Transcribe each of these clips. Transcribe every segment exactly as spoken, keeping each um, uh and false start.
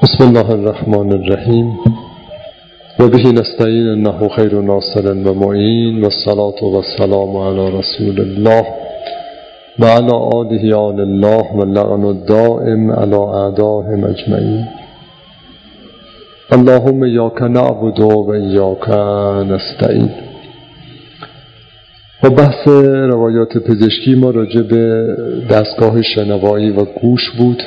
بسم الله الرحمن الرحیم و به نستعین انه خیر ناصر و معین و الصلاة و السلام علی رسول الله و علی آله آل الله و لعن الدائم علی اعدائهم اجمعین. اللهم ایاک نعبد و ایاک نستعین. و بحث روایات پزشکی ما راجع به دستگاه شنوایی و گوش بود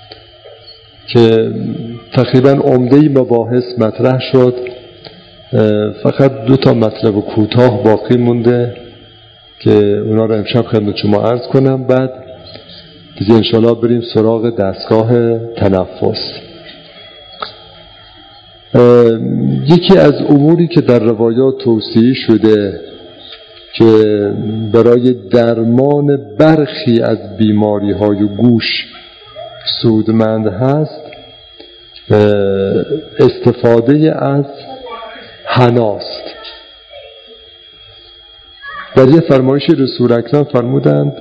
که تقریبا عمده مباحث مطرح شد. فقط دو تا مطلب کوتاه باقی مونده که اونا رو امشب خدمت شما عرض کنم، بعد دیگه انشاءالله بریم سراغ دستگاه تنفس. یکی از اموری که در روایات توصیه شده که برای درمان برخی از بیماری های گوش سودمند هست استفاده از حناست. در یه فرمایش رسول اکرم فرمودند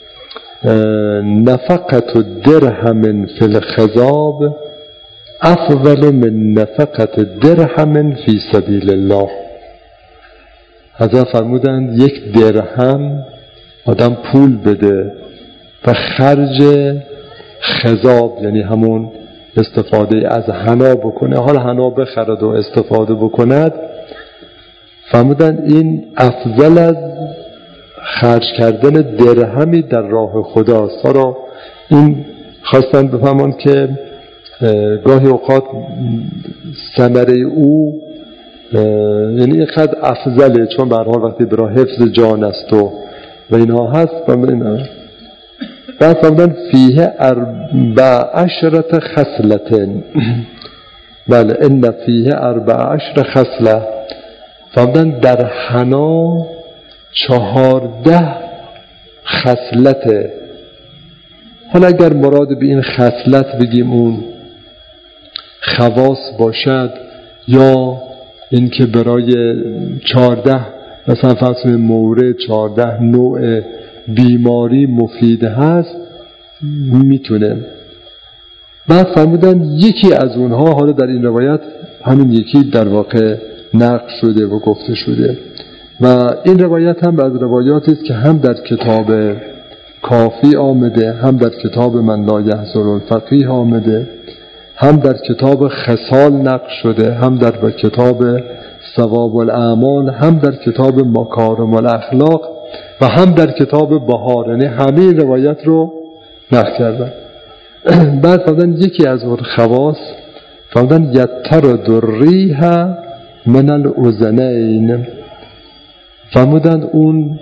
نفقت درهم فی الخضاب افضل من نفقت درهم فی سبیل الله. حضرت فرمودند یک درهم آدم پول بده و خرج خضاب یعنی همون استفاده از حنا بکنه، حالا حنا بخرد و استفاده بکند، فرمودن این افضل از خرج کردن درهمی در راه خداست. حالا این خواستن بفهمن که گاهی اوقات ثمره او یعنی اینقدر افضله چون به هر حال وقتی برای حفظ جان است و و اینها هست. فرمودن بعد فرمودن فیه اربع عشرت خصلت، بله ان فیه اربع عشر خصله. فرمودن در حنا چهارده خصلته. حالا اگر مراد به این خصلت بگیم اون خواص باشد یا اینکه برای چهارده مثلا فرض مورد چهارده نوع بیماری مفید هست میتونه. بعد فرمودن یکی از اونها، حالا در این روایت همین یکی در واقع نقل شده و گفته شده و این روایت هم از روایاتی است که هم در کتاب کافی آمده، هم در کتاب من لا یحضر الفقیه آمده، هم در کتاب خصال نقل شده، هم در کتاب ثواب الاعمال، هم در کتاب مکارم الاخلاق و هم در کتاب بهار. یعنی همه روایت رو نقل کردن. بعد فرمودن یکی از اون خواص فرمودن یطرد الریح من الاذنین. فرمودن اون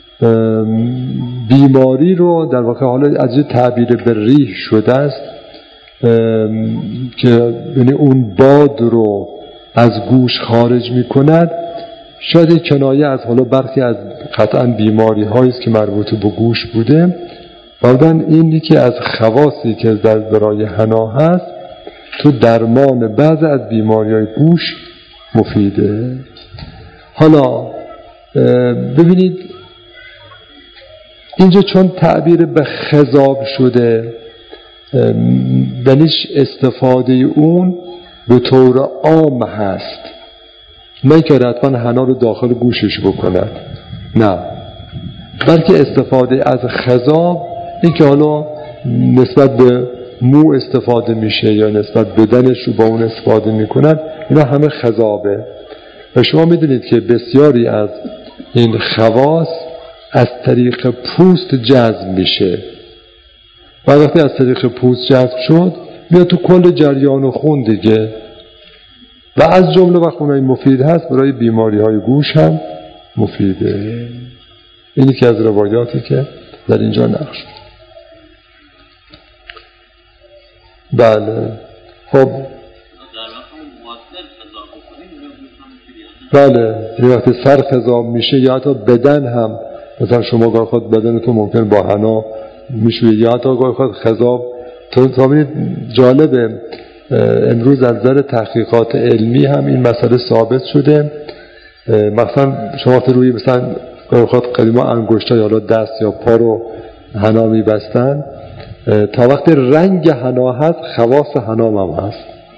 بیماری رو در واقع حالا از یه تعبیر به ریح شده است که یعنی اون باد رو از گوش خارج می کند. شاید یک کنایه از حالا برخی از قطعا بیماری هایی است که مربوط به گوش بوده. بعدن این یکی از خواصی که در برای حنا هست تو درمان بعض از بیماری های گوش مفیده. حالا ببینید اینجا چون تعبیر به خضاب شده دلیش استفاده اون به طور عام هست، نه که حتما حنا رو داخل گوشش بکند، نه، بلکه استفاده از خضاب این که حالا نسبت به مو استفاده میشه یا نسبت بدنش رو با اون استفاده میکنن، اینا همه خضابه. و شما میدونید که بسیاری از این خواص از طریق پوست جذب میشه و وقتی از طریق پوست جذب شد میاد تو کل جریان خون دیگه و از جمله وقت اونای مفید هست برای بیماری های گوش هم مفیده. اینی که از روایاتی که در اینجا نقل شد. بله خب بله یه وقتی سر خضاب میشه یا حتی بدن هم، مثلا شما گاه خود بدنتون ممکن با حنا میشوید یا حتی گاه خود خضاب. تا بینید جالبه امروز از نظر تحقیقات علمی هم این مسئله ثابت شده. مثلا شما وقتی روی مثلا گاه خود قدیما انگشتا یا دست یا پا رو حنا میبستن تا وقتی رنگ حنا هست خواص حنا هم هست.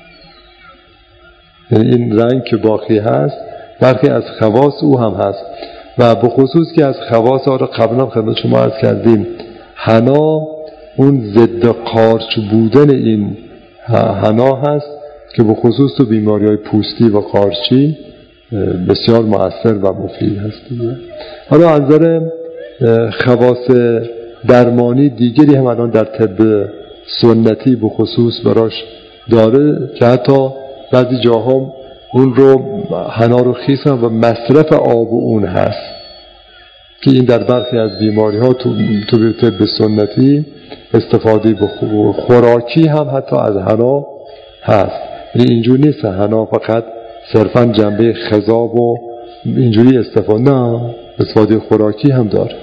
یعنی این رنگ که باقی هست برخی از خواص او هم هست و به خصوص که از خواص آن قبلا خدمت شما عرض کردیم حنا اون ضد قارچ بودن این حنا هست که به خصوص تو بیماری های پوستی و قارچی بسیار مؤثر و مفید هست. حالا از نظر خواص درمانی دیگری هم الان در طب سنتی به خصوص براش داره که حتی بعضی جاها اون رو حنا رو خیسن و مصرف آب اون هست که این در برخی از بیماری ها تو, تو طب سنتی استفاده به خوراکی هم حتی از حنا هست. یعنی اینجور نیست حنا فقط صرفا جنبه خضاب و اینجوری استفاده، نه، استفاده خوراکی هم داره.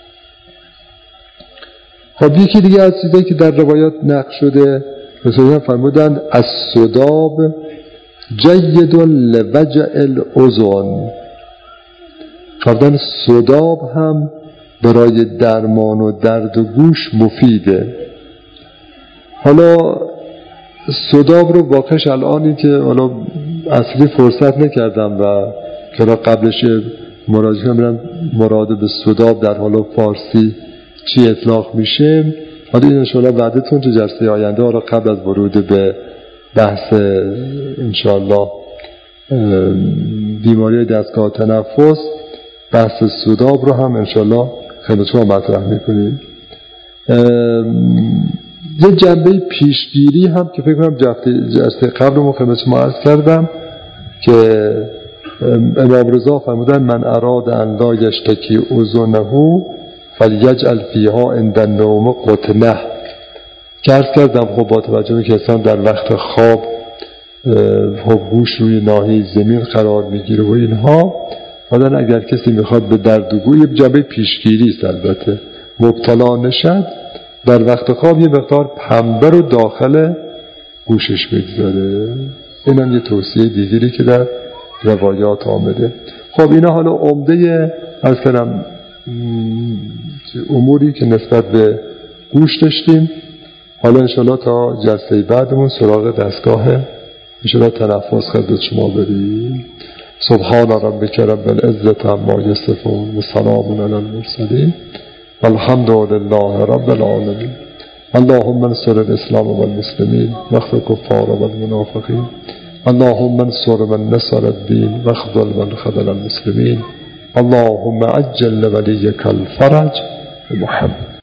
خب یکی دیگه از چیزایی که در روایات نقل شده مثلا فرمودن از صداب جید لوجع الاذن، فرمودن صداب هم برای درمان و درد گوش مفیده. حالا صداب رو واقعش الانی که حالا اصلی فرصت نکردم و که قبلش مراجعه کنم مراد به صداب در حالا فارسی چی اطلاق میشه. حالا این انشاءالله بعدتون تو جلسه آینده حالا قبل از ورود به بحث انشاءالله بیماری دستگاه تنفس بحث صداب رو هم انشاءالله خیلی شما مطرح میکنیم. یه جنبه پیشگیری هم که فکر کنم جلسه قبل رو خدمت شما عرض کردم که امام رضا فرمودن من اراد ان لا یشتکی اذنه فلیجعل فیها عند النوم قطنه، که عرض کردم خب با توجه که انسان در وقت خواب خب گوش روی ناحیه زمین قرار میگیره و اینها، حالا اگر کسی میخواد به درد و گوش یه جنبه پیشگیری است البته مبتلا نشد در وقت خواب یه مقدار پنبه رو داخل گوشش بگذاره. این هم یه توصیه دیگری که در روایات آمده. خب اینا حالا عمده از کنم اموری که نسبت به گوش داشتیم. حالا انشاءالله تا جلسه بعدمون سراغ دستگاه انشاءالله تنفس خدمت شما بریم. سبحان ربک رب العزة عما یصفون و سلام علی المرسلین والحمد لله رب العالمین. اللهم انصر الاسلام والمسلمین واخذل الكفار والمنافقین. اللهم انصر من نصر الدین واخذل من خذل المسلمین. اللهم عجل لوليك الفرج محمد.